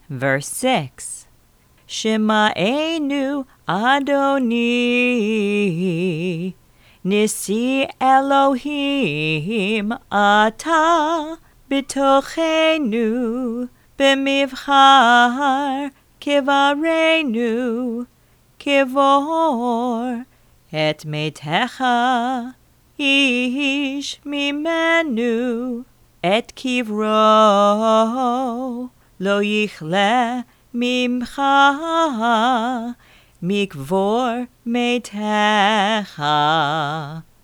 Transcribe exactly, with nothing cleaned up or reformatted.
Verse six. Shema'enu Adoni, Nisi Elohim Ata B'tochenu, B'mivchar Kivarenu, Kivor Et Metecha Ish Mimenu, Et Kivro Lo Yichle Mimcha Mikvor Metecha.